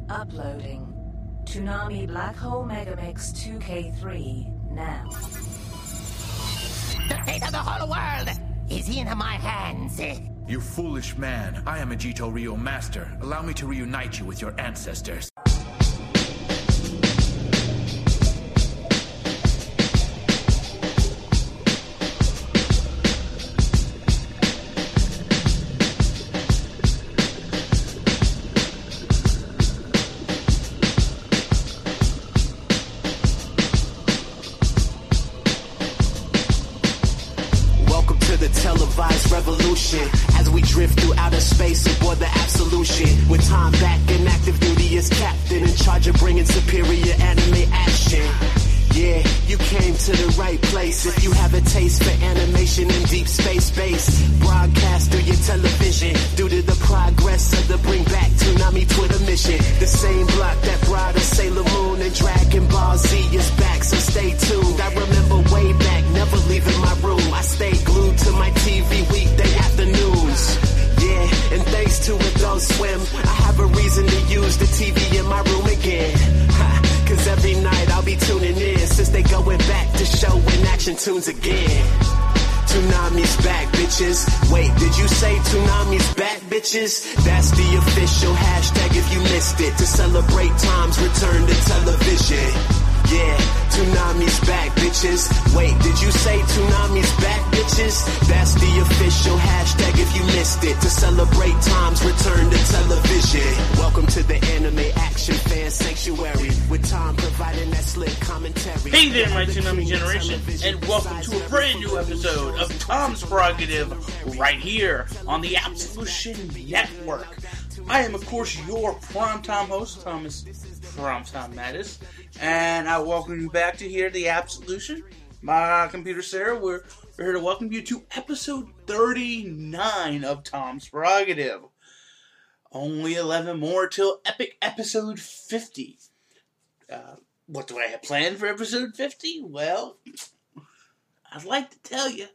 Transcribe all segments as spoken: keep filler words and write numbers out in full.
Uploading. Toonami Black Hole Megamix two K three now. The fate of the whole world is in my hands. You foolish man. I am a Jito Ryo master. Allow me to reunite you with your ancestors. Revolution as we drift through outer space aboard the Absolution. With time back and active duty as captain in charge of bringing superior anime action. Yeah, you came to the right place if you have a taste for animation in deep space base. Broadcast through your television due to the progress of the Bring Back Toonami Twitter mission. The same block that brought us Sailor Moon and Dragon Ball Z is back, so stay tuned. I remember way back, never leaving my room. I stay glued to my T V weekday afternoons. Yeah, and thanks to Adult Swim, I have a reason to use the T V in my room again. Ha, cause every night I'll be tuning in since they going back to show in action tunes again. Toonami's back, bitches. Wait, did you say Toonami's back, bitches? That's the official hashtag if you missed it. To celebrate time's return to television. Yeah, Toonami's back, bitches. Wait, did you say Toonami's back, bitches? That's the official hashtag if you missed it. To celebrate time's return to television. Welcome to the Anime Action Fan Sanctuary, with Tom providing that slick commentary. Hey there, my Toonami generation, and welcome to a brand new episode of Tom's Prerogative right here on the Absolution Network. I am, of course, your primetime host, Thomas Primetime Mattis, and I welcome you back to here, the Absolution. My computer, Sarah, we're, we're here to welcome you to episode thirty-nine of Tom's Prerogative. Only eleven more till epic episode fifty. Uh, what do I have planned for episode fifty? Well, I'd like to tell you,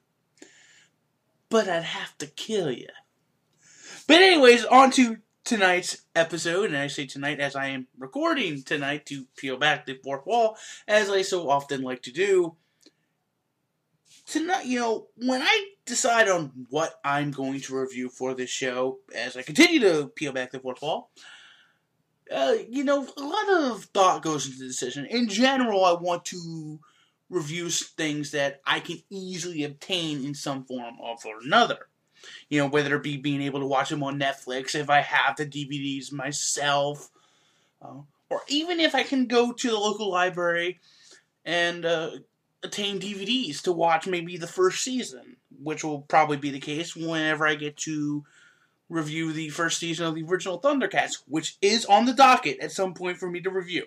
but I'd have to kill you. But anyways, on to tonight's episode, and I say tonight as I am recording tonight to peel back the fourth wall, as I so often like to do. Tonight, you know, when I decide on what I'm going to review for this show, as I continue to peel back the fourth wall, uh, you know, a lot of thought goes into the decision. In general, I want to review things that I can easily obtain in some form or another. You know, whether it be being able to watch them on Netflix, if I have the D V Ds myself, uh, or even if I can go to the local library and uh, attain D V Ds to watch maybe the first season, which will probably be the case whenever I get to review the first season of the original Thundercats, which is on the docket at some point for me to review.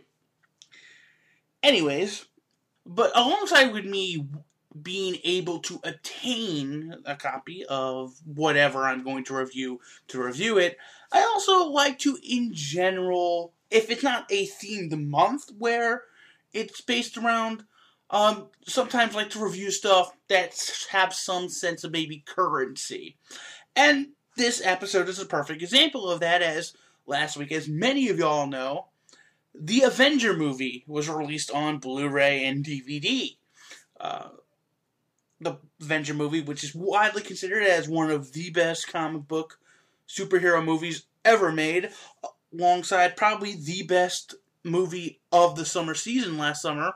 Anyways, but alongside with me being able to attain a copy of whatever I'm going to review to review it, I also like to, in general, if it's not a themed month where it's based around, um, sometimes like to review stuff that have some sense of maybe currency. And this episode is a perfect example of that, as last week, as many of y'all know, the Avenger movie was released on Blu-ray and D V D. Uh, the Avenger movie, which is widely considered as one of the best comic book superhero movies ever made, alongside probably the best movie of the summer season last summer.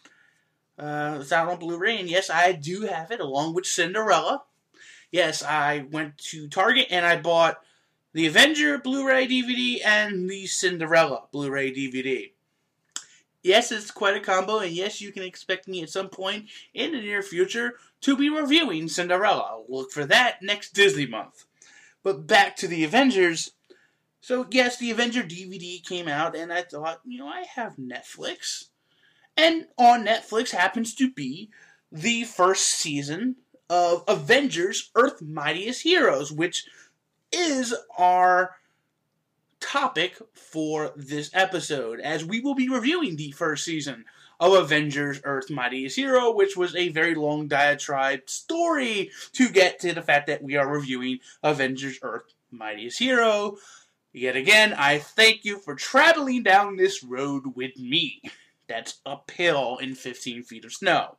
Uh, it's out on Blu-ray, and yes, I do have it, along with Cinderella. Yes, I went to Target and I bought the Avenger Blu-ray D V D and the Cinderella Blu-ray D V D. Yes, it's quite a combo, and yes, you can expect me at some point in the near future to be reviewing Cinderella. Look for that next Disney month. But back to the Avengers. So yes, the Avenger D V D came out, and I thought, you know, I have Netflix. And on Netflix happens to be the first season of Avengers Earth's Mightiest Heroes, which is our topic for this episode, as we will be reviewing the first season of Avengers Earth's Mightiest Hero, which was a very long diatribe story to get to the fact that we are reviewing Avengers Earth's Mightiest Hero. Yet again, I thank you for traveling down this road with me. That's uphill in fifteen feet of snow.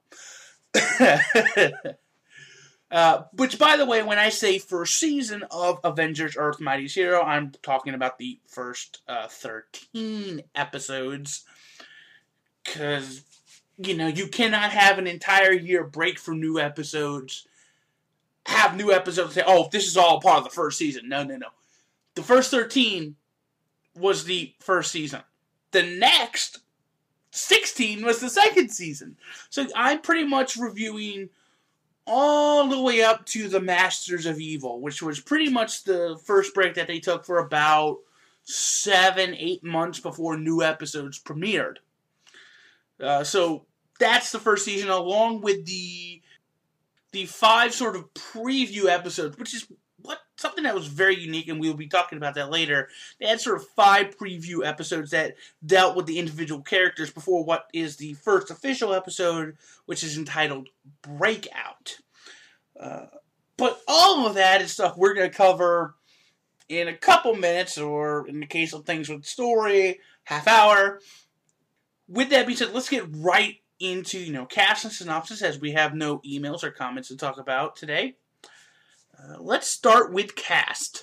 uh, which, by the way, when I say first season of Avengers Earth's Mightiest Hero, I'm talking about the first uh, thirteen episodes. Because, you know, you cannot have an entire year break from new episodes. Have new episodes say, oh, this is all part of the first season. No, no, no. The first thirteen was the first season. The next sixteen was the second season. So I'm pretty much reviewing all the way up to the Masters of Evil, which was pretty much the first break that they took for about seven, eight months before new episodes premiered. Uh, so that's the first season, along with the the five sort of preview episodes, which is what something that was very unique, and we'll be talking about that later. They had sort of five preview episodes that dealt with the individual characters before what is the first official episode, which is entitled Breakout. Uh, but all of that is stuff we're going to cover in a couple minutes, or in the case of things with story, half hour. With that being said, let's get right into, you know, cast and synopsis, as we have no emails or comments to talk about today. Uh, let's start with cast.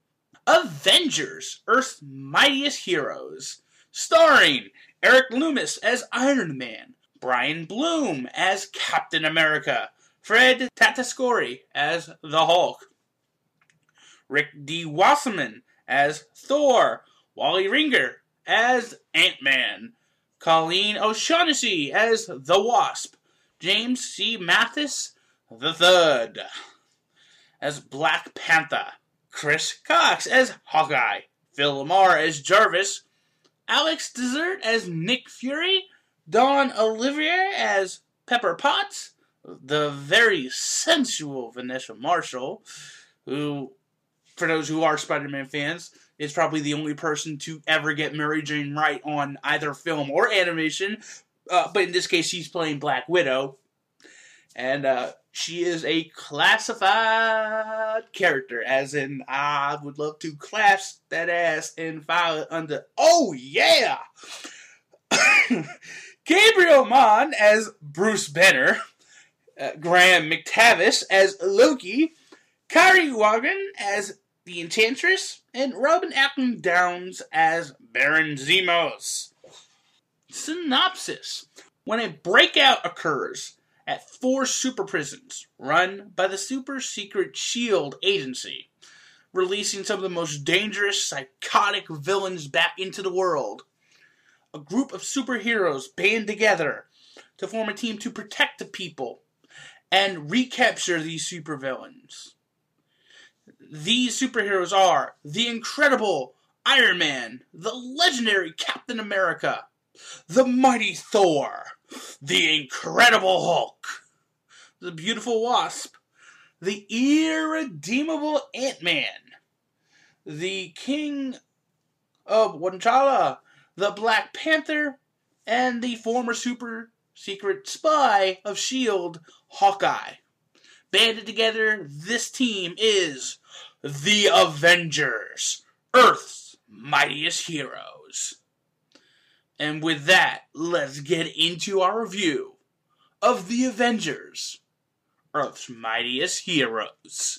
Avengers, Earth's Mightiest Heroes. Starring Eric Loomis as Iron Man, Brian Bloom as Captain America, Fred Tatasciore as the Hulk, Rick D. Wasserman as Thor, Wally Ringer as Ant-Man, Colleen O'Shaughnessy as the Wasp, James C. Mathis the Third as Black Panther, Chris Cox as Hawkeye, Phil Lamar as Jarvis, Alex Desert as Nick Fury, Dawn Olivier as Pepper Potts, the very sensual Vanessa Marshall, who, for those who are Spider-Man fans, is probably the only person to ever get Mary Jane right on either film or animation. Uh, but in this case, she's playing Black Widow. And uh, she is a classified character, as in, I would love to clasp that ass and file it under, oh yeah! Gabriel Mann as Bruce Banner, uh, Graham McTavish as Loki, Kari Wagon as the Enchantress, and Robin Atkin Downs as Baron Zemos. Synopsis. When a breakout occurs at four super prisons run by the super secret SHIELD agency, releasing some of the most dangerous, psychotic villains back into the world, a group of superheroes band together to form a team to protect the people and recapture these supervillains. These superheroes are the incredible Iron Man, the legendary Captain America, the mighty Thor, the incredible Hulk, the beautiful Wasp, the irredeemable Ant-Man, the King of T'Challa, the Black Panther, and the former super secret spy of SHIELD, Hawkeye. Banded together, this team is the Avengers, Earth's Mightiest Heroes. And with that, let's get into our review of the Avengers, Earth's Mightiest Heroes.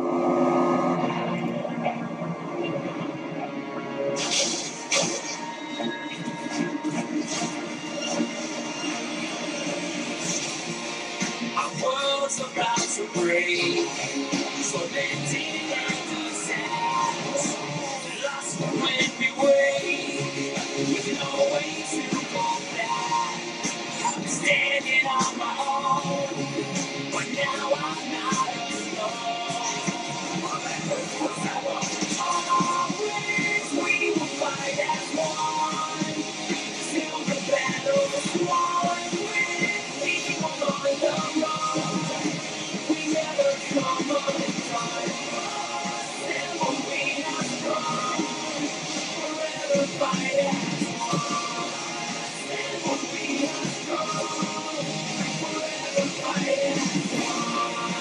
Our world's about to break, so they didn't descend. Lost when we wait, with no way to go back. I'm standing on my own, but now I'm not alone. Always we will fight as one, till the battle's won. With evil on the run, we never come undone. And when we are strong, forever fight as one. And when we are strong, forever fight as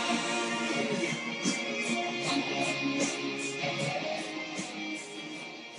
one.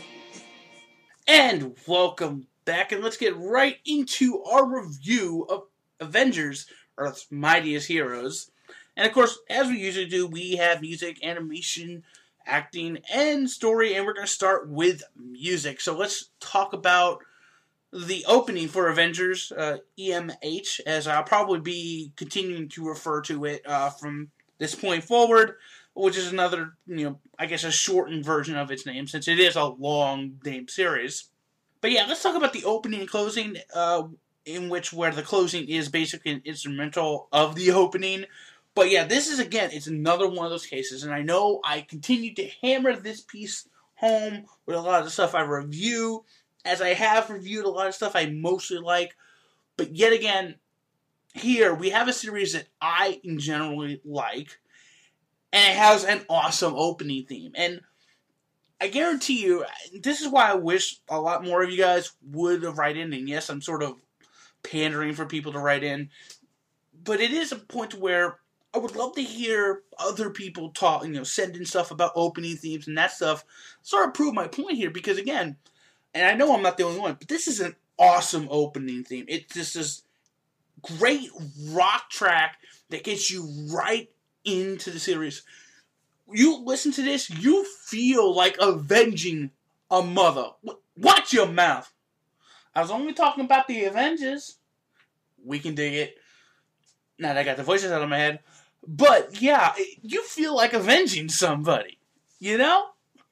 And welcome back, and let's get right into our review of Avengers, Earth's Mightiest Heroes. And of course, as we usually do, we have music, animation, acting, and story, and we're going to start with music. So let's talk about the opening for Avengers, uh, E M H, as I'll probably be continuing to refer to it uh, from this point forward, which is another, you know, I guess a shortened version of its name, since it is a long name series. But yeah, let's talk about the opening and closing, uh, in which where the closing is basically an instrumental of the opening. But yeah, this is, again, it's another one of those cases, and I know I continue to hammer this piece home with a lot of the stuff I review, as I have reviewed a lot of stuff I mostly like. But yet again, here we have a series that I generally like, and it has an awesome opening theme. And I guarantee you, this is why I wish a lot more of you guys would write in. And yes, I'm sort of pandering for people to write in. But it is a point where I would love to hear other people talk, you know, send in stuff about opening themes and that stuff. Sort of prove my point here. Because again, and I know I'm not the only one, but this is an awesome opening theme. It's just this great rock track that gets you right into the series. You listen to this, you feel like avenging a mother. Watch your mouth. I was only talking about the Avengers. We can dig it. Now that I got the voices out of my head. But yeah, you feel like avenging somebody. You know?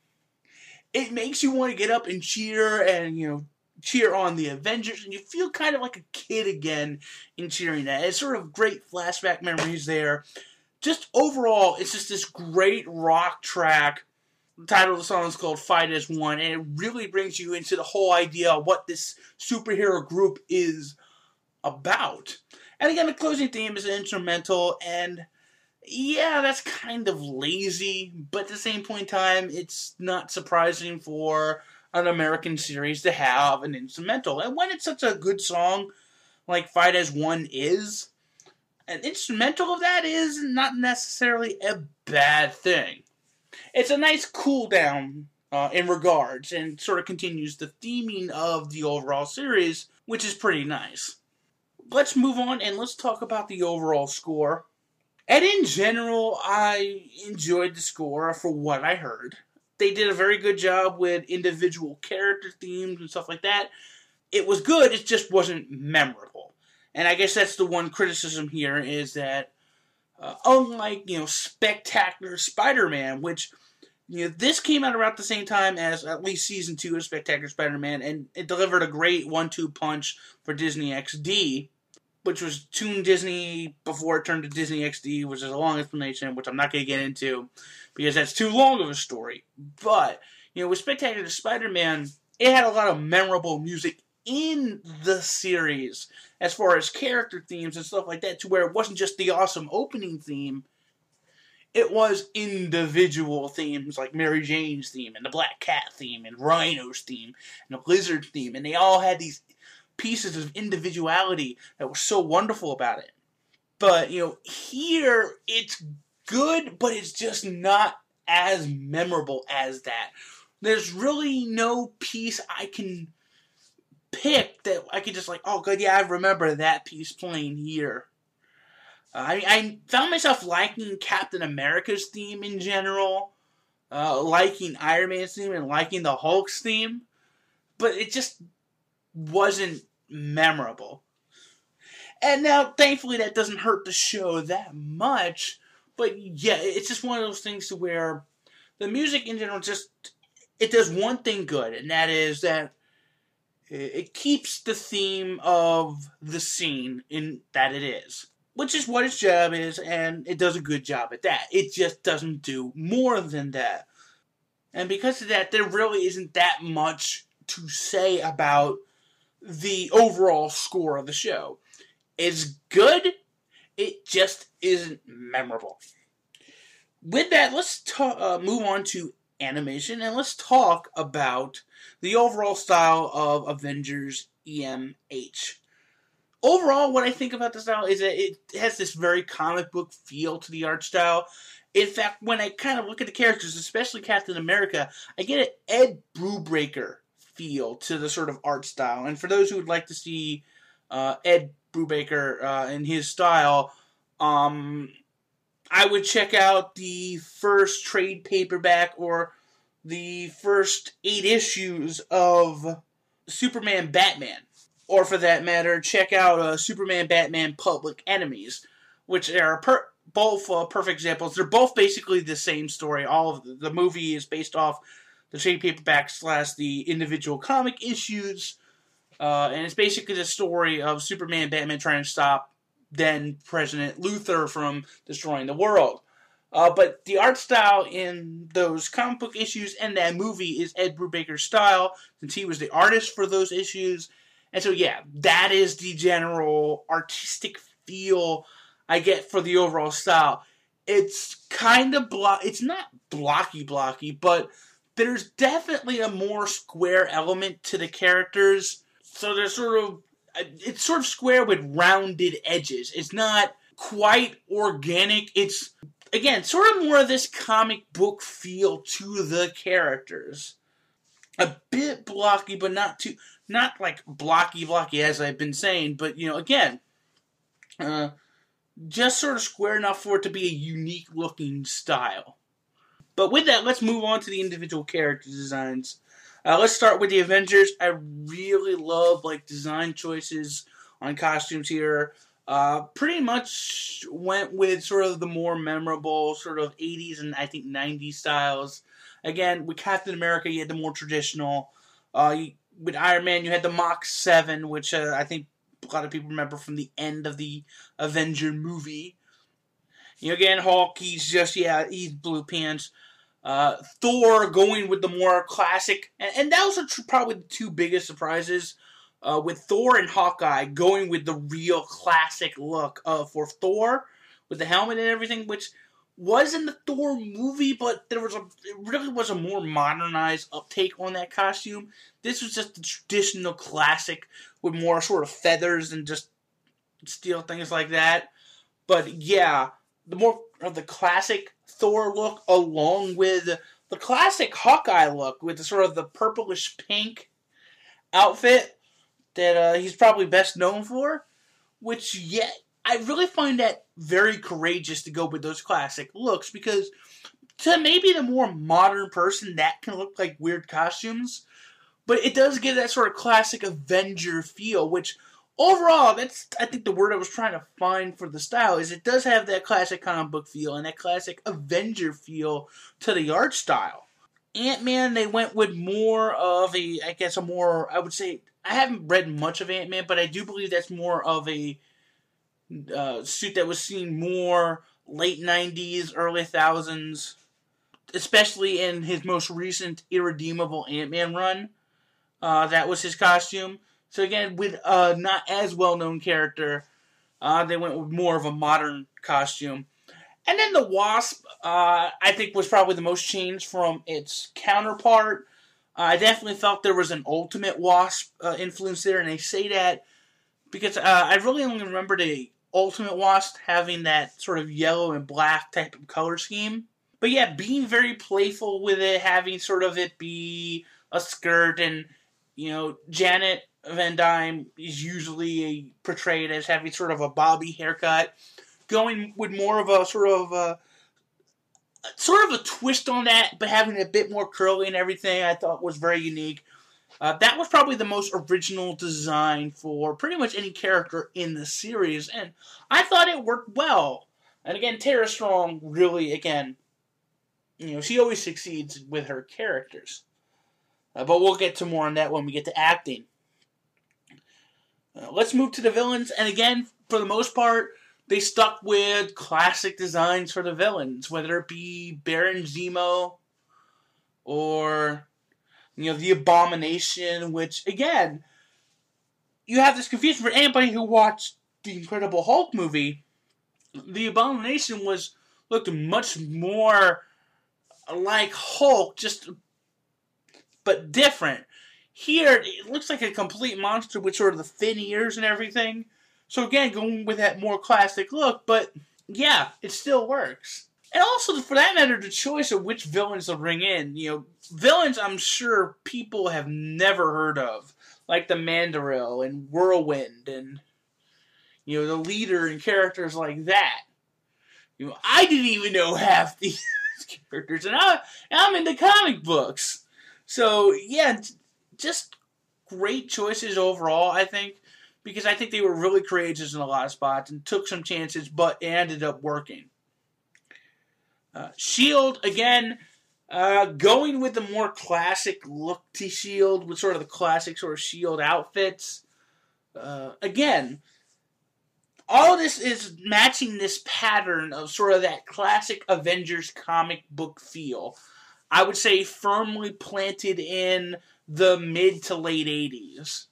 It makes you want to get up and cheer and, you know, cheer on the Avengers. And you feel kind of like a kid again in cheering that. It's sort of great flashback memories there. Just overall, it's just this great rock track. The title of the song is called Fight as One, and it really brings you into the whole idea of what this superhero group is about. And again, the closing theme is an instrumental, and yeah, that's kind of lazy, but at the same point in time, it's not surprising for an American series to have an instrumental. And when it's such a good song, like Fight as One is, an instrumental of that is not necessarily a bad thing. It's a nice cool down uh, in regards, and sort of continues the theming of the overall series, which is pretty nice. Let's move on and let's talk about the overall score. And in general, I enjoyed the score for what I heard. They did a very good job with individual character themes and stuff like that. It was good, it just wasn't memorable. And I guess that's the one criticism here, is that uh, unlike, you know, Spectacular Spider-Man, which, you know, this came out around the same time as at least Season two of Spectacular Spider-Man, and it delivered a great one two punch for Disney X D, which was Toon Disney before it turned to Disney X D, which is a long explanation, which I'm not going to get into, because that's too long of a story. But, you know, with Spectacular Spider-Man, it had a lot of memorable music in the series, as far as character themes and stuff like that, to where it wasn't just the awesome opening theme, it was individual themes like Mary Jane's theme, and the Black Cat theme, and Rhino's theme, and the Lizard theme, and they all had these pieces of individuality that was so wonderful about it. But, you know, here, it's good, but it's just not as memorable as that. There's really no piece I can pick that I could just like, oh, good, yeah, I remember that piece playing here. Uh, I, I found myself liking Captain America's theme in general, uh, liking Iron Man's theme, and liking the Hulk's theme, but it just wasn't memorable. And now, thankfully, that doesn't hurt the show that much, but yeah, it's just one of those things to where the music in general just, it does one thing good, and that is that it keeps the theme of the scene in that it is, which is what its job is, and it does a good job at that. It just doesn't do more than that. And because of that, there really isn't that much to say about the overall score of the show. It's good, it just isn't memorable. With that, let's ta- uh, move on to animation, and let's talk about the overall style of Avengers E M H. Overall, what I think about the style is that it has this very comic book feel to the art style. In fact, when I kind of look at the characters, especially Captain America, I get an Ed Brubaker feel to the sort of art style. And for those who would like to see uh, Ed Brubaker uh, in his style, um, I would check out the first trade paperback or the first eight issues of Superman Batman. Or for that matter, check out uh, Superman Batman Public Enemies, which are per- both uh, perfect examples. They're both basically the same story. All of the, the movie is based off the trade paperback slash the individual comic issues. Uh, and it's basically the story of Superman and Batman trying to stop then President Luthor from destroying the world. Uh, but the art style in those comic book issues and that movie is Ed Brubaker's style, since he was the artist for those issues. And so, yeah, that is the general artistic feel I get for the overall style. It's kind of block. It's not blocky blocky, but there's definitely a more square element to the characters. So there's sort of, it's sort of square with rounded edges. It's not quite organic. It's, again, sort of more of this comic book feel to the characters. A bit blocky, but not too, not like blocky blocky as I've been saying, but, you know, again, uh, just sort of square enough for it to be a unique looking style. But with that, let's move on to the individual character designs. Uh, let's start with the Avengers. I really love like design choices on costumes here. Uh, pretty much went with sort of the more memorable sort of eighties and I think nineties styles. Again, with Captain America, you had the more traditional. Uh, you, with Iron Man, you had the Mach seven, which uh, I think a lot of people remember from the end of the Avenger movie. You know, again, Hulk, he's just, yeah, he's blue pants. Uh, Thor going with the more classic, and, and that was a tr- probably the two biggest surprises. Uh, with Thor and Hawkeye going with the real classic look uh, for Thor, with the helmet and everything, which was in the Thor movie, but there was a, it really was a more modernized uptake on that costume. This was just the traditional classic with more sort of feathers and just steel things like that. But yeah, the more of the classic Thor look along with the classic Hawkeye look with the sort of the purplish pink outfit that uh, he's probably best known for, which yet I really find that very courageous to go with those classic looks, because to maybe the more modern person that can look like weird costumes, but it does give that sort of classic Avenger feel, which overall, that's I think the word I was trying to find for the style, is it does have that classic comic book feel and that classic Avenger feel to the art style. Ant-Man, they went with more of a, I guess a more, I would say, I haven't read much of Ant-Man, but I do believe that's more of a uh, suit that was seen more late nineties, early thousands, especially in his most recent Irredeemable Ant-Man run. Uh, that was his costume. So again, with a not as well-known character, uh, they went with more of a modern costume. And then the Wasp, uh, I think, was probably the most changed from its counterpart. Uh, I definitely felt there was an Ultimate Wasp uh, influence there, and I say that because uh, I really only remember the Ultimate Wasp having that sort of yellow and black type of color scheme. But yeah, being very playful with it, having sort of it be a skirt, and, you know, Janet Van Dyne is usually portrayed as having sort of a bobby haircut, going with more of a sort of a, sort of a twist on that, but having a bit more curly and everything, I thought was very unique. Uh, that was probably the most original design for pretty much any character in the series, and I thought it worked well. And again, Tara Strong really, again, you know, she always succeeds with her characters. Uh, but we'll get to more on that when we get to acting. Uh, let's move to the villains, and again, for the most part, they stuck with classic designs for the villains, whether it be Baron Zemo or, you know, the Abomination, which, again, you have this confusion for anybody who watched the Incredible Hulk movie. The Abomination was, looked much more like Hulk, just, but different. Here, it looks like a complete monster with sort of the thin ears and everything. So again, going with that more classic look, but yeah, it still works. And also, for that matter, the choice of which villains to bring in. You know, villains I'm sure people have never heard of, like the Mandaril and Whirlwind and, you know, the leader and characters like that. You know, I didn't even know half these characters, and, I, and I'm into comic books. So, yeah, just great choices overall, I think, because I think they were really courageous in a lot of spots and took some chances, but it ended up working. Uh, Shield, again, uh, going with the more classic look to Shield, with sort of the classic sort of Shield outfits. Uh, again, all of this is matching this pattern of sort of that classic Avengers comic book feel. I would say firmly planted in the mid to late eighties.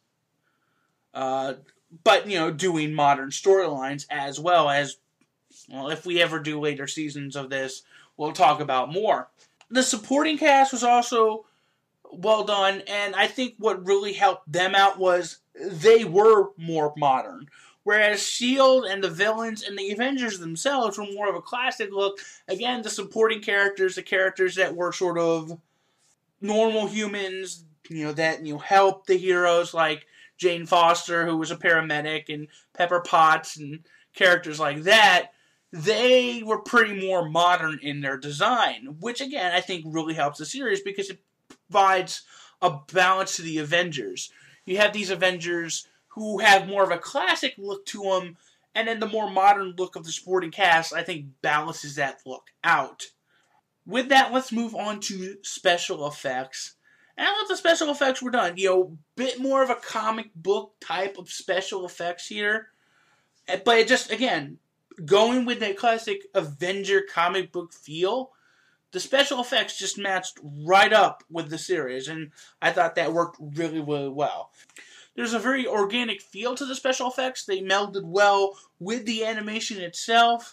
Uh, but, you know, doing modern storylines as well as, well, if we ever do later seasons of this, we'll talk about more. The supporting cast was also well done, and I think what really helped them out was they were more modern. Whereas Shield and the villains and the Avengers themselves were more of a classic look. Again, the supporting characters, the characters that were sort of normal humans, you know, that, you know, helped the heroes like Jane Foster, who was a paramedic, and Pepper Potts, and characters like that, they were pretty more modern in their design, which, again, I think really helps the series because it provides a balance to the Avengers. You have these Avengers who have more of a classic look to them, and then the more modern look of the supporting cast, I think, balances that look out. With that, let's move on to special effects. And I thought the special effects were done. You know, bit more of a comic book type of special effects here. But it just, again, going with that classic Avenger comic book feel, the special effects just matched right up with the series. And I thought that worked really, really well. There's a very organic feel to the special effects. They melded well with the animation itself.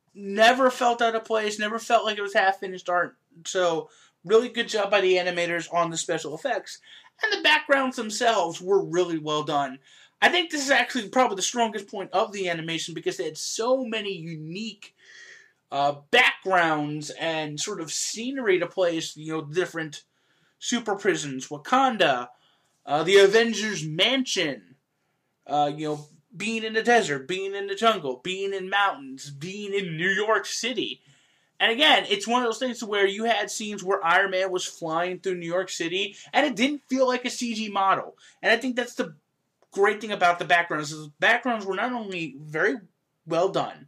Never felt out of place. Never felt like it was half-finished art. So, really good job by the animators on the special effects. And the backgrounds themselves were really well done. I think this is actually probably the strongest point of the animation because they had so many unique uh, backgrounds and sort of scenery to place, you know, different super prisons, Wakanda, uh, the Avengers Mansion, uh, you know, being in the desert, being in the jungle, being in mountains, being in New York City. And again, it's one of those things where you had scenes where Iron Man was flying through New York City, and it didn't feel like a C G model. And I think that's the great thing about the backgrounds. Is the backgrounds were not only very well done,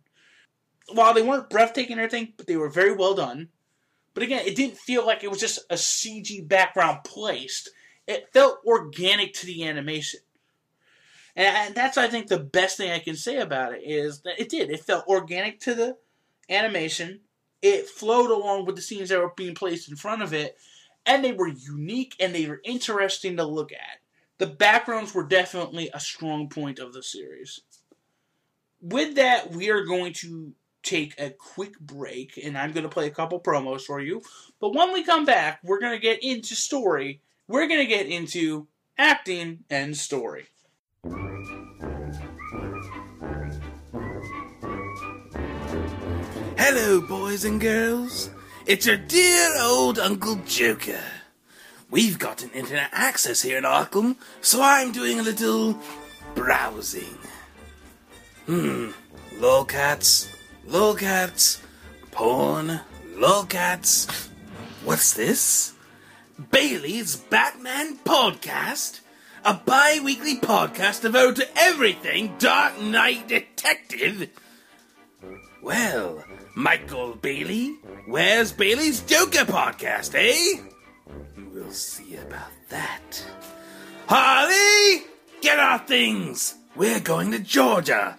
while they weren't breathtaking or anything, but they were very well done. But again, it didn't feel like it was just a C G background placed. It felt organic to the animation. And that's, I think, the best thing I can say about it is that it did. It felt organic to the animation. It flowed along with the scenes that were being placed in front of it. And they were unique and they were interesting to look at. The backgrounds were definitely a strong point of the series. With that, we are going to take a quick break. And I'm going to play a couple promos for you. But when we come back, we're going to get into story. We're going to get into acting and story. Hello, boys and girls. It's your dear old Uncle Joker. We've got an internet access here in Arkham, so I'm doing a little browsing. Hmm, lolcats, lolcats, porn, lolcats. What's this? Bailey's Batman Podcast? A bi-weekly podcast devoted to everything Dark Knight Detective? Well, Michael Bailey, where's Bailey's Joker podcast, eh? We'll see about that. Harley, get our things. We're going to Georgia.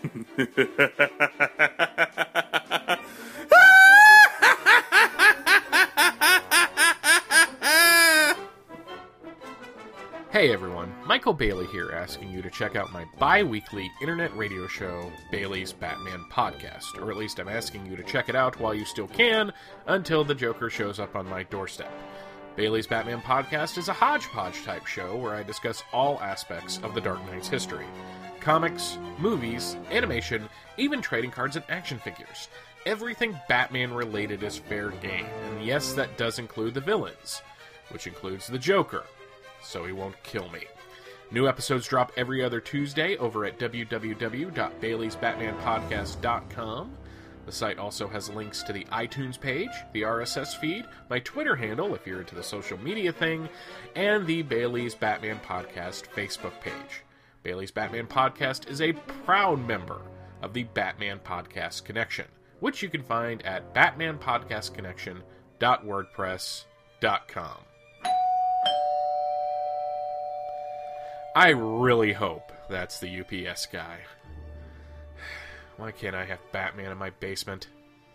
Hey everyone, Michael Bailey here asking you to check out my bi-weekly internet radio show, Bailey's Batman Podcast. Or at least I'm asking you to check it out while you still can, until the Joker shows up on my doorstep. Bailey's Batman Podcast is a hodgepodge type show where I discuss all aspects of the Dark Knight's history. Comics, movies, animation, even trading cards and action figures. everything Batman related is fair game, and yes, that does include the villains, which includes the Joker, so he won't kill me. New episodes drop every other Tuesday over at w w w dot baileys batman podcast dot com. The site also has links to the iTunes page, the R S S feed, my Twitter handle if you're into the social media thing, and the Bailey's Batman Podcast Facebook page. Bailey's Batman Podcast is a proud member of the Batman Podcast Connection, which you can find at batman podcast connection dot wordpress dot com. I really hope that's the U P S guy. Why can't I have Batman in my basement?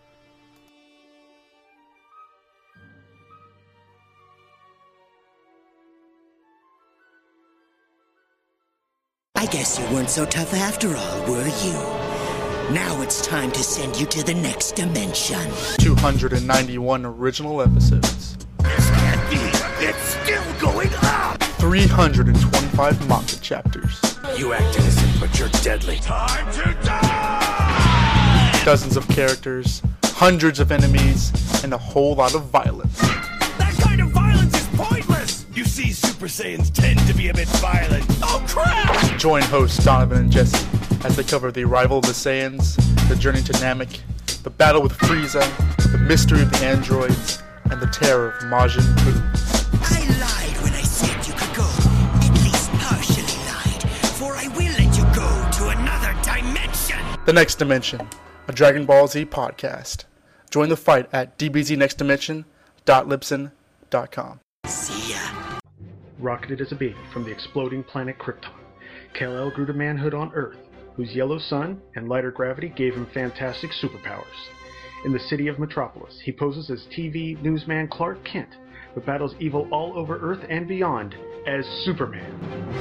I guess you weren't so tough after all, were you? Now it's time to send you to the next dimension. two hundred ninety-one original episodes. This can't be. It's still going up. three hundred twenty-five manga chapters. You act innocent, but you're deadly. Time to die! Dozens of characters, hundreds of enemies, and a whole lot of violence. That kind of violence is pointless! You see, Super Saiyans tend to be a bit violent. Oh, crap! Join hosts Donovan and Jesse as they cover the arrival of the Saiyans, the journey to Namek, the battle with Frieza, the mystery of the androids, and the terror of Majin Buu. I lied when I said you could go. At least partially lied, for I will let you go to another dimension. The Next Dimension, a Dragon Ball Z podcast. Join the fight at d b z next dimension dot libsyn dot com. See ya. Rocketed as a baby from the exploding planet Krypton, Kal-El grew to manhood on Earth, whose yellow sun and lighter gravity gave him fantastic superpowers. In the city of Metropolis, he poses as T V newsman Clark Kent, but battles evil all over Earth and beyond as Superman.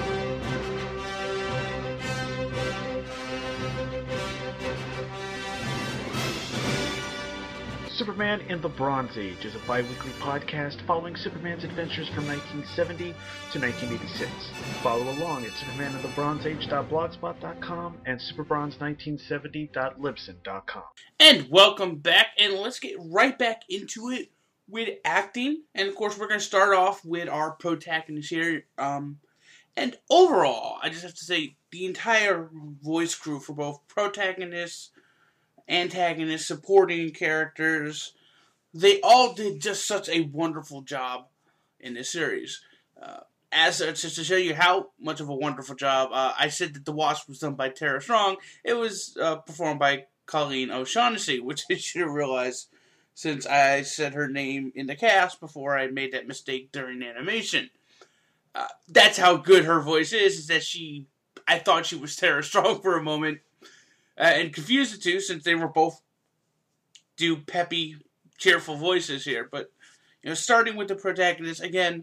Superman in the Bronze Age is a bi-weekly podcast following Superman's adventures from nineteen seventy to nineteen eighty-six. Follow along at superman in the bronze age dot blogspot dot com and superbronze nineteen seventy dot libsyn dot com. And welcome back, and let's get right back into it with acting. And of course, we're going to start off with our protagonist here. Um, and overall, I just have to say, the entire voice crew for both protagonists, antagonists, supporting characters, they all did just such a wonderful job in this series. Uh, as such, just to show you how much of a wonderful job, uh, I said that The Wasp was done by Tara Strong. It was uh, performed by Colleen O'Shaughnessy, which I should have realized since I said her name in the cast before I made that mistake during animation. Uh, that's how good her voice is, is that she, I thought she was Tara Strong for a moment. Uh, and confused the two, since they were both do peppy, cheerful voices here. But, you know, starting with the protagonist, again,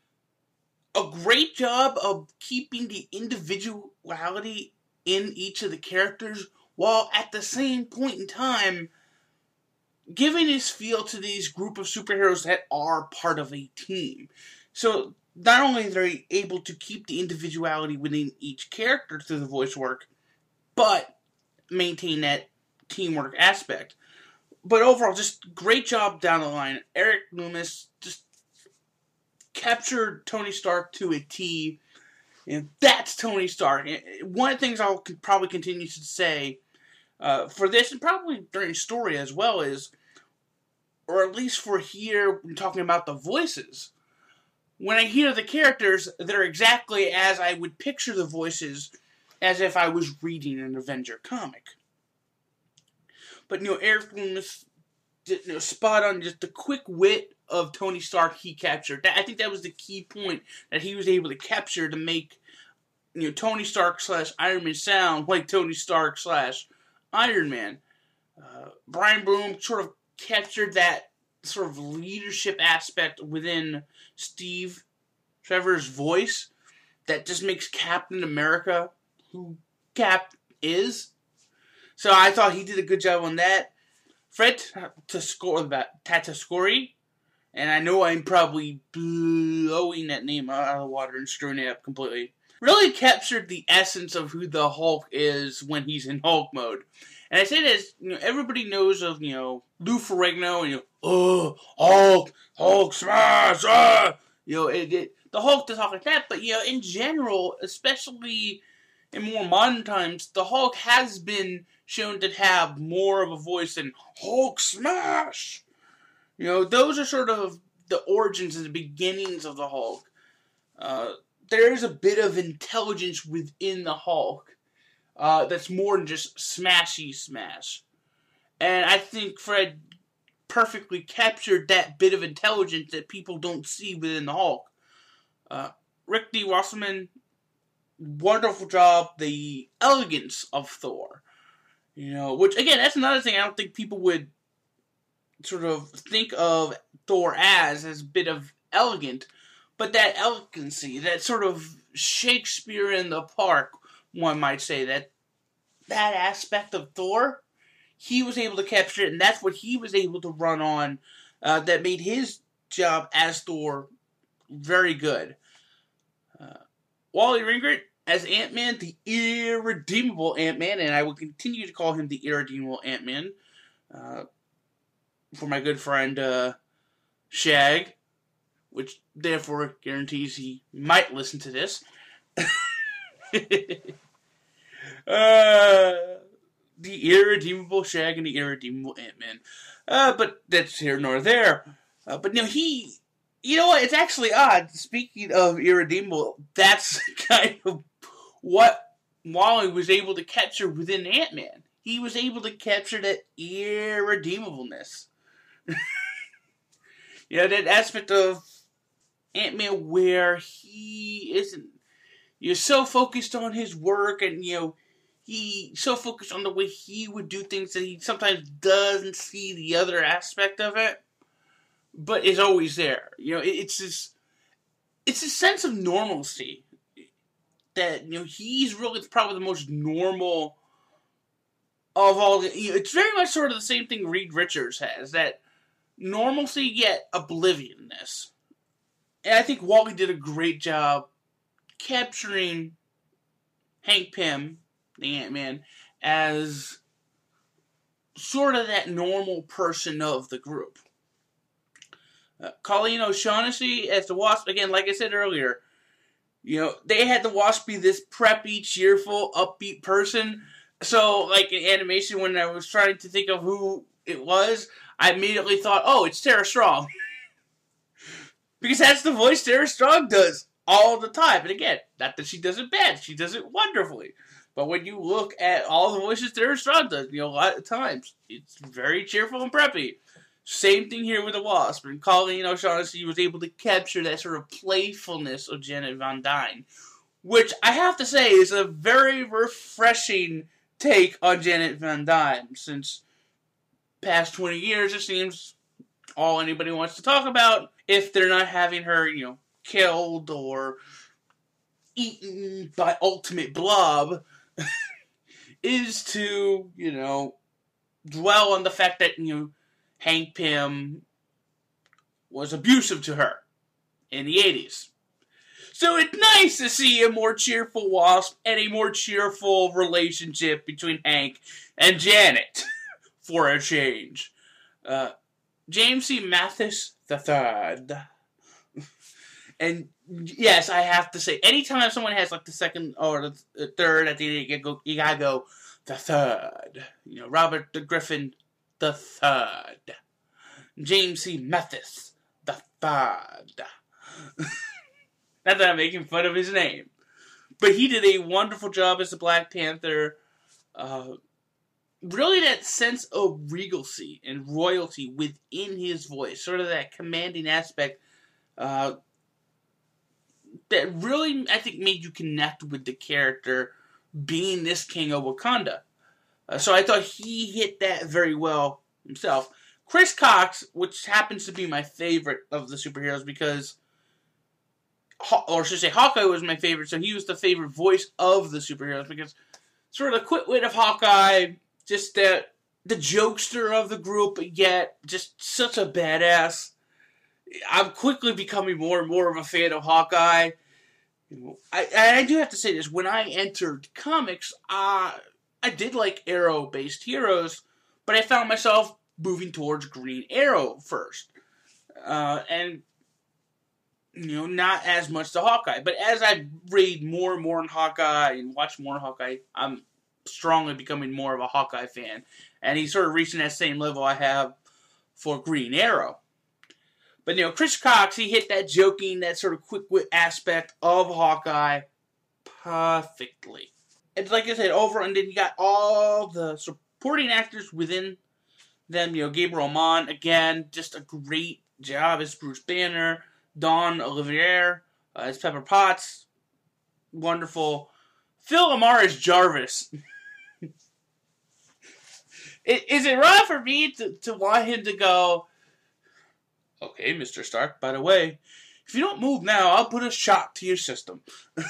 a great job of keeping the individuality in each of the characters, while at the same point in time, giving this feel to these group of superheroes that are part of a team. So, not only are they able to keep the individuality within each character through the voice work, but maintain that teamwork aspect. But overall, just great job down the line. Eric Loomis just captured Tony Stark to a T. And that's Tony Stark. One of the things I'll probably continue to say uh, for this, and probably during story as well, is, or at least for here, when talking about the voices, when I hear the characters, they're exactly as I would picture the voices as if I was reading an Avenger comic. But, you know, Eric Loomis did, you know, spot on just the quick wit of Tony Stark he captured. That, I think that was the key point that he was able to capture to make, you know, Tony Stark slash Iron Man sound like Tony Stark slash Iron Man. Uh, Brian Boom sort of captured that sort of leadership aspect within Steve Trevor's voice that just makes Captain America who Cap is. So I thought he did a good job on that. Fred Tatasciore, and I know I'm probably blowing that name out of the water and screwing it up completely, really captured the essence of who the Hulk is when he's in Hulk mode. And I say this, you know, everybody knows of, you know, Lou Ferrigno, and, you know, oh, Hulk, Hulk smash, ah! You know, it, it, the Hulk does talk like that, but, you know, in general, especially in more modern times, the Hulk has been shown to have more of a voice than Hulk smash! You know, those are sort of the origins and the beginnings of the Hulk. Uh, there is a bit of intelligence within the Hulk uh, that's more than just smashy smash. And I think Fred perfectly captured that bit of intelligence that people don't see within the Hulk. Uh, Rick D. Wasserman, wonderful job. The elegance of Thor. You know, which, again, that's another thing I don't think people would sort of think of Thor as, as a bit of elegant. But that elegancy, that sort of Shakespeare in the Park, one might say, that that aspect of Thor, he was able to capture it, and that's what he was able to run on, uh, that made his job as Thor very good. Uh, Wally Ringert as Ant-Man, the irredeemable Ant-Man, and I will continue to call him the irredeemable Ant-Man, uh, for my good friend uh, Shag, which therefore guarantees he might listen to this. uh, the irredeemable Shag and the irredeemable Ant-Man. Uh, but that's here nor there. Uh, but you know, he, you know what, it's actually odd. Speaking of irredeemable, that's kind of what Wally was able to capture within Ant-Man. He was able to capture that irredeemableness. You know, that aspect of Ant-Man where he isn't, you're so focused on his work, and, you know, he so focused on the way he would do things that he sometimes doesn't see the other aspect of it, but is always there. You know, it, it's this, it's a sense of normalcy that, you know, he's really probably the most normal of all the, you know, it's very much sort of the same thing Reed Richards has, that normalcy yet oblivionness. And I think Wally did a great job capturing Hank Pym, the Ant-Man, as sort of that normal person of the group. Uh, Colleen O'Shaughnessy as the Wasp, again, like I said earlier, you know, they had the Wasp be this preppy, cheerful, upbeat person. So, like in animation, when I was trying to think of who it was, I immediately thought, oh, it's Tara Strong. Because that's the voice Tara Strong does all the time. And again, not that she does it bad, she does it wonderfully. But when you look at all the voices Tara Strong does, you know, a lot of times, it's very cheerful and preppy. Same thing here with the Wasp. And Colleen O'Shaughnessy was able to capture that sort of playfulness of Janet Van Dyne, which I have to say is a very refreshing take on Janet Van Dyne, since past twenty years, it seems all anybody wants to talk about, if they're not having her, you know, killed or eaten by Ultimate Blob, is to, you know, dwell on the fact that, you know, Hank Pym was abusive to her in the eighties. So it's nice to see a more cheerful Wasp and a more cheerful relationship between Hank and Janet, for a change. Uh, James C. Mathis the Third. And yes, I have to say, anytime someone has like the second or the third at the end, you, go, you gotta go the third. You know, Robert the Griffin the Third. James C. Mathis the Third. Not that I'm making fun of his name. But he did a wonderful job as the Black Panther. Uh, really that sense of regalcy and royalty within his voice. Sort of that commanding aspect. Uh, that really, I think, made you connect with the character being this king of Wakanda. Uh, so I thought he hit that very well himself. Chris Cox, which happens to be my favorite of the superheroes because, or should I say Hawkeye was my favorite, so he was the favorite voice of the superheroes because sort of the quick wit of Hawkeye, just that the jokester of the group, yet just such a badass. I'm quickly becoming more and more of a fan of Hawkeye. I, I do have to say this, when I entered comics, uh, I did like Arrow-based heroes, but I found myself moving towards Green Arrow first. Uh, and, you know, not as much to Hawkeye. But as I read more and more in Hawkeye and watch more Hawkeye, I'm strongly becoming more of a Hawkeye fan. And he's sort of reaching that same level I have for Green Arrow. But, you know, Chris Cox, he hit that joking, that sort of quick-wit aspect of Hawkeye perfectly. And like I said, over, and then you got all the supporting actors within them. You know, Gabriel Mon, again, just a great job as Bruce Banner. Dawn Olivier uh, as Pepper Potts, wonderful. Phil LaMarr as Jarvis. Is it wrong for me to, to want him to go, okay, Mister Stark, by the way, if you don't move now, I'll put a shot to your system.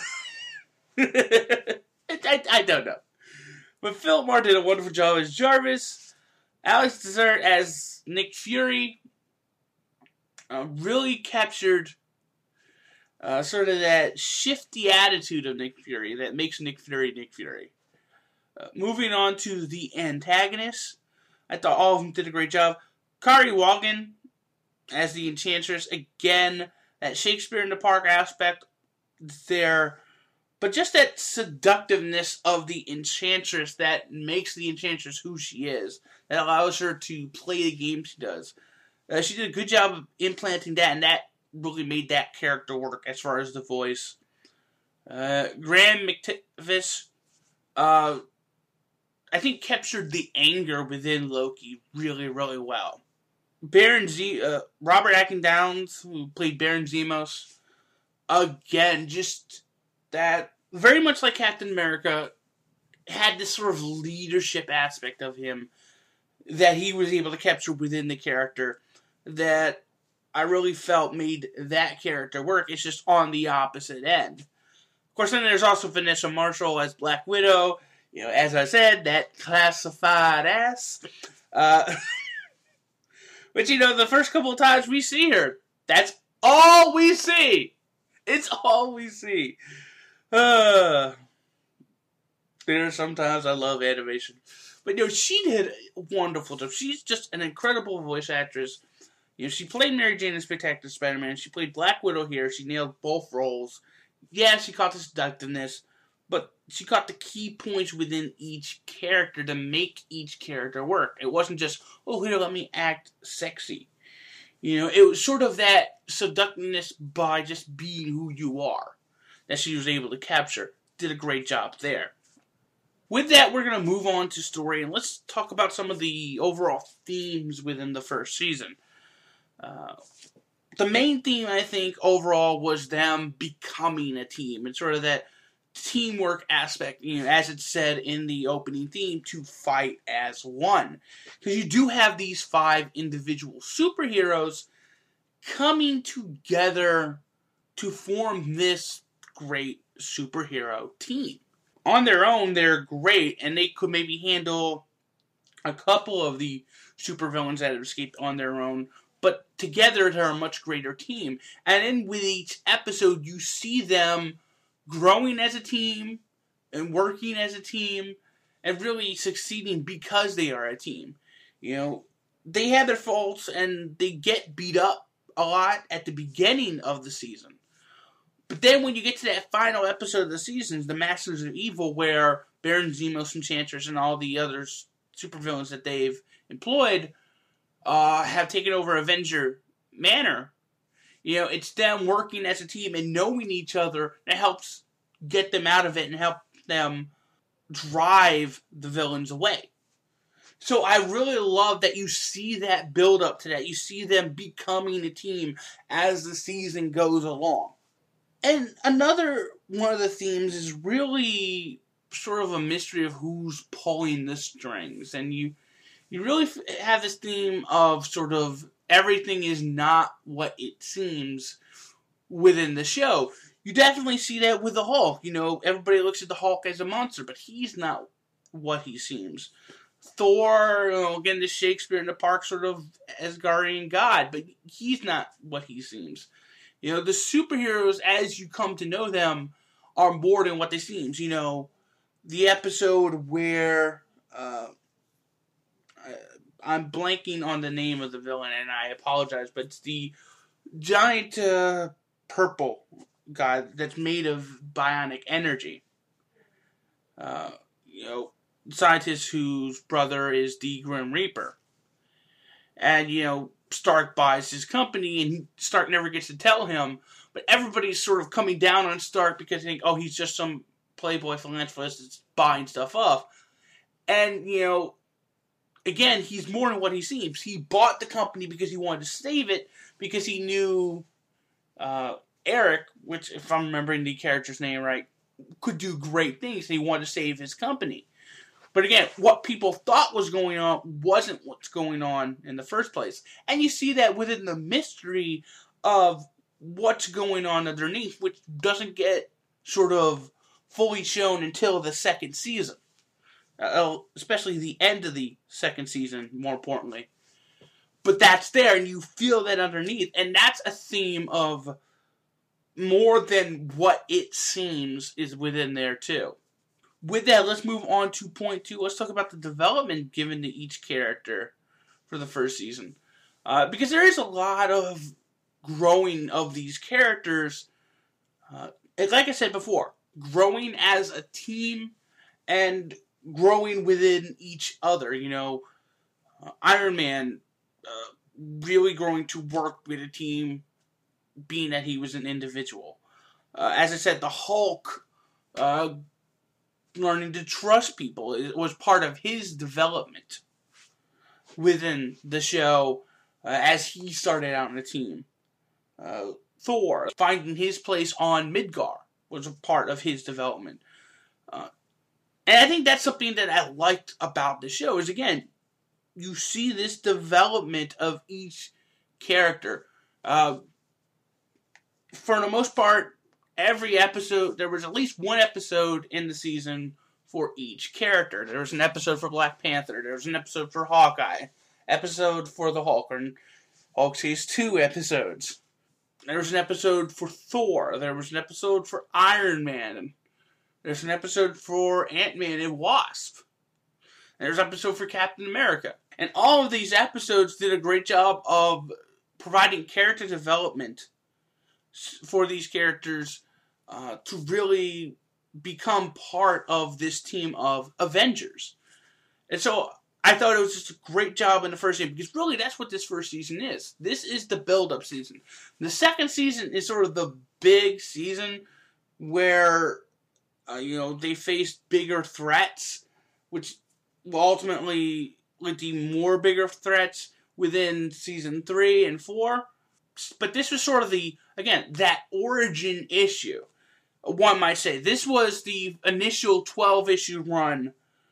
I, I, I don't know. But Phil LaMarr did a wonderful job as Jarvis. Alex Desert as Nick Fury uh, really captured uh, sort of that shifty attitude of Nick Fury that makes Nick Fury Nick Fury. Uh, moving on to the antagonists, I thought all of them did a great job. Kari Walgan as the Enchantress, again, that Shakespeare in the Park aspect there, but just that seductiveness of the Enchantress that makes the Enchantress who she is, that allows her to play the game she does. Uh, she did a good job of implanting that, and that really made that character work as far as the voice. Uh, Graham McTavish, uh, I think, captured the anger within Loki really, really well. Baron Z, uh, Robert Akin Downs, who played Baron Zemos, again, just that, very much like Captain America, had this sort of leadership aspect of him that he was able to capture within the character that I really felt made that character work. It's just on the opposite end. Of course, then there's also Vanessa Marshall as Black Widow. You know, as I said, that classified ass. Uh, but, you know, the first couple of times we see her, that's all we see. It's all we see. Uh, there are sometimes I love animation. But, you know, she did a wonderful job. She's just an incredible voice actress. You know, she played Mary Jane in Spectacular Spider-Man. She played Black Widow here. She nailed both roles. Yeah, she caught the seductiveness, but she caught the key points within each character to make each character work. It wasn't just, oh, here, let me act sexy. You know, it was sort of that seductiveness by just being who you are that she was able to capture. Did a great job there. With that, we're going to move on to story, and let's talk about some of the overall themes within the first season. Uh, the main theme, I think, overall was them becoming a team, and sort of that teamwork aspect, you know, as it said in the opening theme, to fight as one. Because you do have these five individual superheroes coming together to form this great superhero team. On their own, they're great, and they could maybe handle a couple of the supervillains that have escaped on their own, but together they're a much greater team. And then with each episode, you see them growing as a team and working as a team and really succeeding because they are a team. You know, they have their faults and they get beat up a lot at the beginning of the season. But then when you get to that final episode of the season, the Masters of Evil, where Baron Zemo, Enchantress, and all the other supervillains that they've employed uh, have taken over Avenger Manor, you know, it's them working as a team and knowing each other that helps get them out of it and help them drive the villains away. So I really love that you see that build up to that. You see them becoming a team as the season goes along. And another one of the themes is really sort of a mystery of who's pulling the strings. And you you really have this theme of sort of everything is not what it seems within the show. You definitely see that with the Hulk. You know, everybody looks at the Hulk as a monster, but he's not what he seems. Thor, you know, again, the Shakespeare in the Park sort of Asgardian god, but he's not what he seems. You know, the superheroes, as you come to know them, are more than what they seem. You know, the episode where uh, I'm blanking on the name of the villain, and I apologize, but it's the giant uh, purple guy that's made of bionic energy. Uh, you know, scientist whose brother is the Grim Reaper. And, you know, Stark buys his company, and Stark never gets to tell him, but everybody's sort of coming down on Stark because they think, oh, he's just some playboy philanthropist that's buying stuff up. And, you know, again, he's more than what he seems. He bought the company because he wanted to save it, because he knew uh, Eric, which, if I'm remembering the character's name right, could do great things, and he wanted to save his company. But again, what people thought was going on wasn't what's going on in the first place. And you see that within the mystery of what's going on underneath, which doesn't get sort of fully shown until the second season. Uh, especially the end of the second season, more importantly. But that's there, and you feel that underneath. And that's a theme of more than what it seems is within there, too. With that, let's move on to point two. Let's talk about the development given to each character for the first season. Uh, because there is a lot of growing of these characters. Uh, like I said before, growing as a team and growing within each other. You know, uh, Iron Man uh, really growing to work with a team, being that he was an individual. Uh, as I said, the Hulk uh, learning to trust people. It was part of his development within the show uh, as he started out in the team. Uh, Thor, finding his place on Midgard was a part of his development. Uh, and I think that's something that I liked about the show is, again, you see this development of each character. Uh, for the most part, every episode, there was at least one episode in the season for each character. There was an episode for Black Panther. There was an episode for Hawkeye. Episode for the Hulk. And Hulk sees two episodes. There was an episode for Thor. There was an episode for Iron Man. There's an episode for Ant-Man and Wasp. There's an episode for Captain America. And all of these episodes did a great job of providing character development for these characters uh, to really become part of this team of Avengers. And so I thought it was just a great job in the first season, because really that's what this first season is. This is the build-up season. The second season is sort of the big season where, uh, you know, they face bigger threats, which will ultimately lead to more bigger threats within season three and four. But this was sort of the, again, that origin issue. One might say, this was the initial twelve-issue run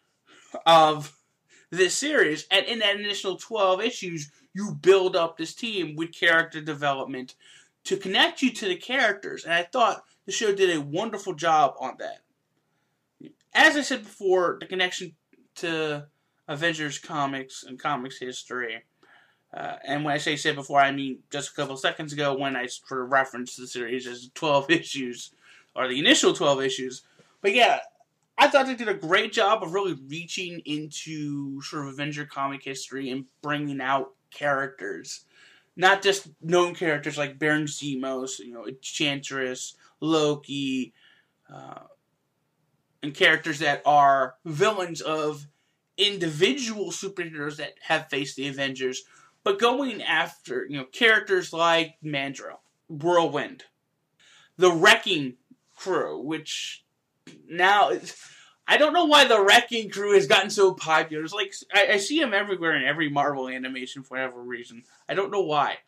of this series, and in that initial twelve issues, you build up this team with character development to connect you to the characters, and I thought the show did a wonderful job on that. As I said before, the connection to Avengers comics and comics history, uh, and when I say said before, I mean just a couple seconds ago when I sort of referenced the series as twelve issues, or the initial twelve issues. But yeah, I thought they did a great job of really reaching into sort of Avenger comic history and bringing out characters. Not just known characters like Baron Zemo, you know, Enchantress, Loki, uh, and characters that are villains of individual superheroes that have faced the Avengers, but going after, you know, characters like Mandrill, Whirlwind, the Wrecking Crew, which now, I don't know why the Wrecking Crew has gotten so popular. It's like, I, I see them everywhere in every Marvel animation for whatever reason. I don't know why.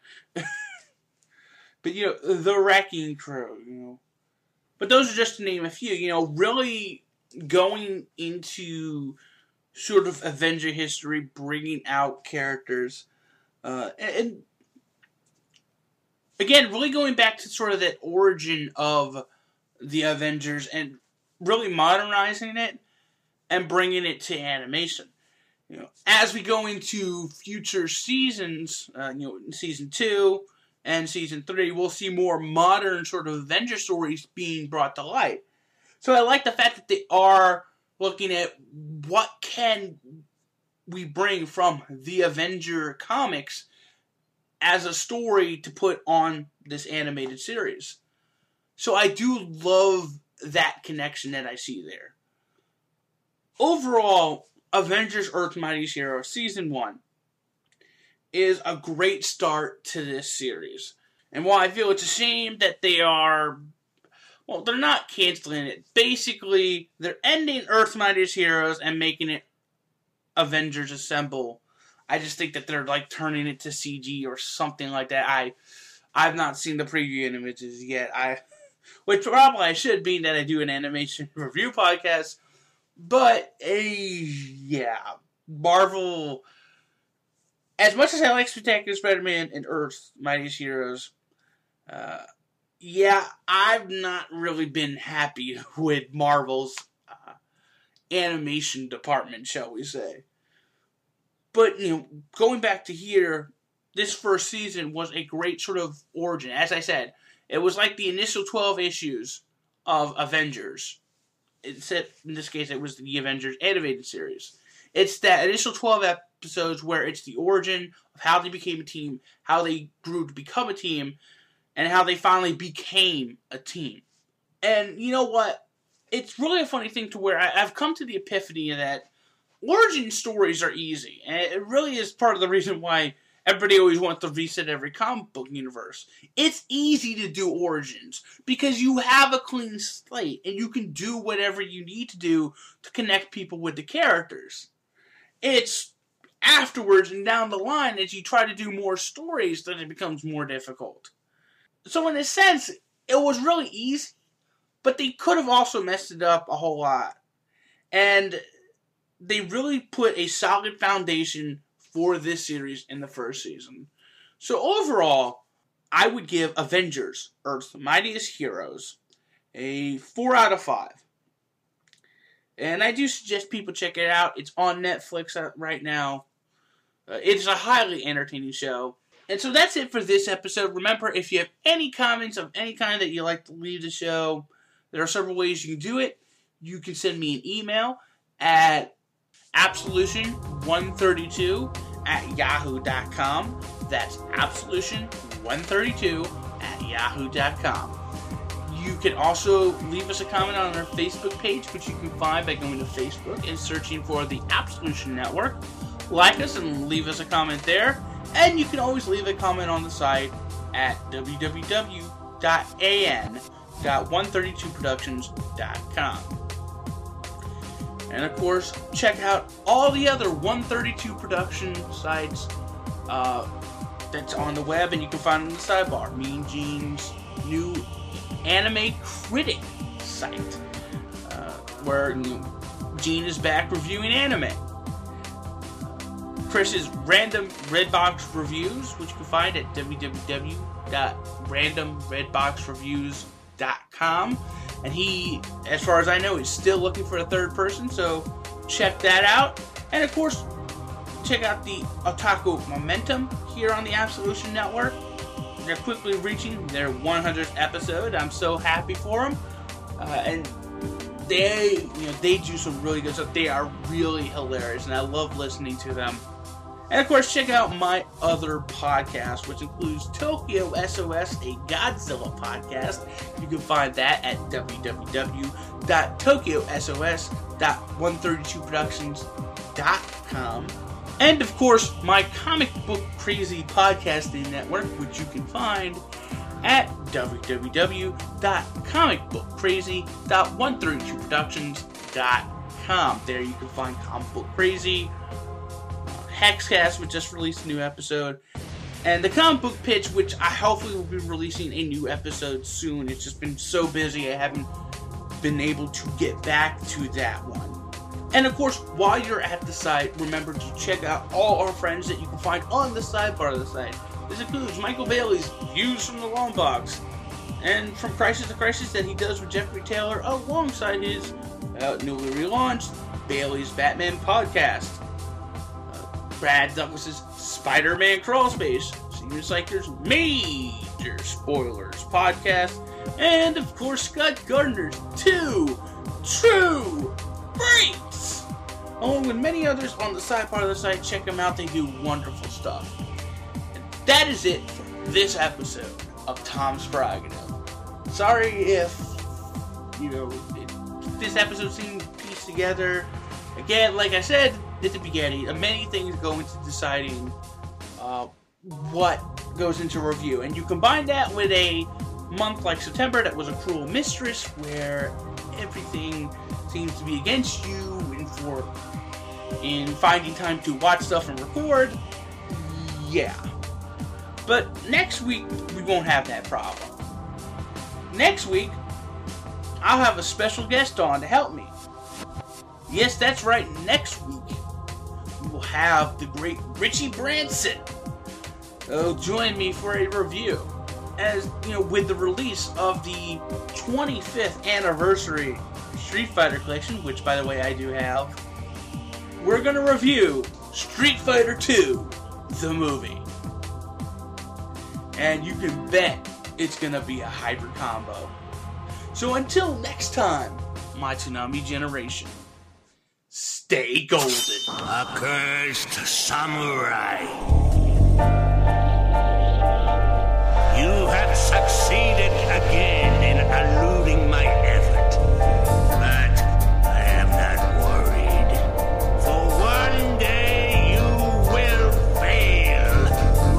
But, you know, the Wrecking Crew, you know. But those are just to name a few, you know, really going into sort of Avenger history, bringing out characters. Uh, and, and, again, really going back to sort of that origin of the Avengers and really modernizing it and bringing it to animation. You know, as we go into future seasons, uh, you know, season two and season three, we'll see more modern sort of Avenger stories being brought to light. So I like the fact that they are looking at what can we bring from the Avenger comics as a story to put on this animated series. So I do love that connection that I see there. Overall, Avengers Earth's Mightiest Heroes Season one is a great start to this series. And while I feel it's a shame that they are, well, they're not canceling it. Basically, they're ending Earth's Mightiest Heroes and making it Avengers Assemble. I just think that they're like turning it to C G or something like that. I, I've not seen the preview images yet. I, which probably I should, being that I do an animation review podcast. But, uh, yeah, Marvel, as much as I like Spectacular Spider-Man and Earth's Mightiest Heroes, uh, yeah, I've not really been happy with Marvel's uh, animation department, shall we say. But, you know, going back to here, this first season was a great sort of origin. As I said, it was like the initial twelve issues of Avengers. Except in this case, it was the Avengers animated series. It's that initial twelve episodes where it's the origin of how they became a team, how they grew to become a team, and how they finally became a team. And you know what? It's really a funny thing to where I, I've come to the epiphany that origin stories are easy. And it really is part of the reason why everybody always wants to reset every comic book universe. It's easy to do origins because you have a clean slate and you can do whatever you need to do to connect people with the characters. It's afterwards and down the line as you try to do more stories that it becomes more difficult. So in a sense, it was really easy, but they could have also messed it up a whole lot. And they really put a solid foundation for this series in the first season. So overall, I would give Avengers Earth's Mightiest Heroes a four out of five. And I do suggest people check it out. It's on Netflix right now. Uh, it's a highly entertaining show. And so that's it for this episode. Remember, if you have any comments of any kind that you'd like to leave the show, there are several ways you can do it. You can send me an email at absolution one thirty-two at yahoo dot com. That's absolution one thirty-two at yahoo dot com. You can also leave us a comment on our Facebook page, which you can find by going to Facebook and searching for the Absolution Network. Like us and leave us a comment there. And you can always leave a comment on the site at w w w dot a n dot one thirty-two productions dot com. And of course, check out all the other one thirty-two production sites uh, that's on the web, and you can find them in the sidebar. Mean Gene's new anime critic site, uh, where you know, Gene is back reviewing anime. Chris's random Redbox reviews, which you can find at w w w dot random redbox reviews dot com. And he, as far as I know, is still looking for a third person, so check that out. And of course, check out the Otaku Momentum here on the Absolution Network. They're quickly reaching their one hundredth episode. I'm so happy for them. Uh, and they, you know, they do some really good stuff. They are really hilarious, and I love listening to them. And of course, check out my other podcast, which includes Tokyo S O S, a Godzilla podcast. You can find that at w w w dot tokyo s o s dot one thirty-two productions dot com. And of course, my Comic Book Crazy podcasting network, which you can find at w w w dot comic book crazy dot one thirty-two productions dot com. There you can find Comic Book Crazy, Hexcast, which just released a new episode, and the Comic Book Pitch, which I hopefully will be releasing a new episode soon. It's just been so busy I haven't been able to get back to that one. And of course, while you're at the site, remember to check out all our friends that you can find on the sidebar of the site. This includes Michael Bailey's Views from the Long Box, and From Crisis to Crisis that he does with Jeffrey Taylor alongside his uh, newly relaunched Bailey's Batman podcast. Brad Douglas's Spider-Man Crawlspace, Senior Psycher's Major Spoilers podcast, and of course Scott Gardner's Two True freaks! Along with many others on the side part of the site, check them out, they do wonderful stuff. And that is it for this episode of Tom's Prerogative. Sorry if, you know, it, this episode seemed pieced together. Again, like I said at the beginning, many things go into deciding uh, what goes into review. And you combine that with a month like September that was a cruel mistress, where everything seems to be against you and for in finding time to watch stuff and record. Yeah. But next week, we won't have that problem. Next week, I'll have a special guest on to help me. Yes, that's right, next week, we will have the great Richie Branson who'll join me for a review. As, you know, with the release of the twenty-fifth anniversary Street Fighter collection, which, by the way, I do have, we're going to review Street Fighter two, the movie. And you can bet it's going to be a hybrid combo. So until next time, my Toonami generation, stay golden. Accursed samurai. You have succeeded again in eluding my effort. But I am not worried. For one day you will fail.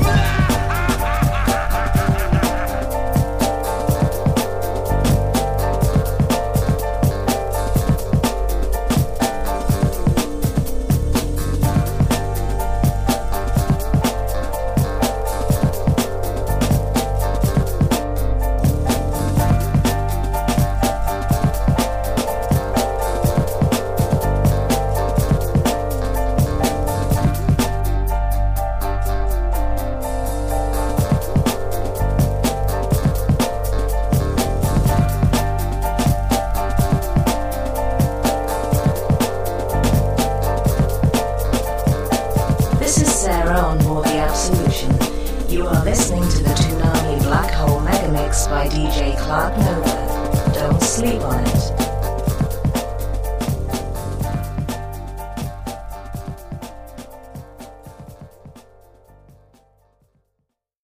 Listening to the Toonami Black Hole Megamix by D J Clark Nova. Don't sleep on it.